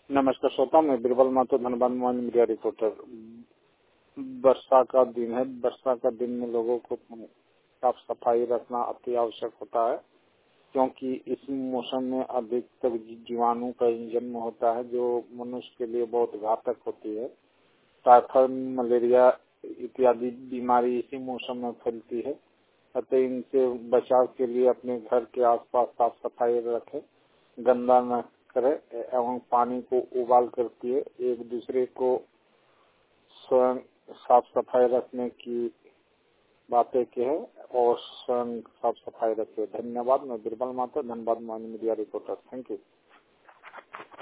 नमस्कार श्रोता, मैं Birbal Mathur, Dhanbad mobile media reporter. वर्षा का दिन है। वर्षा का दिन में लोगों को साफ सफाई रखना अति आवश्यक होता है, क्योंकि इस मौसम में अधिकतर जीवाणु का जन्म होता है जो मनुष्य के लिए बहुत घातक होती है। टाइफाइड, मलेरिया इत्यादि बीमारी इसी मौसम में फैलती है। अतः इनसे बचाव के लिए अपने घर के आसपास साफ सफाई रखें, गंदा न करे एवं पानी को उबाल कर पिए। एक दूसरे को स्वयं साफ सफाई रखने की बातें कहें और स्वयं साफ सफाई रखें। धन्यवाद। मैं Birbal Mathur, Dhanbad mobile media reporter. Thank you.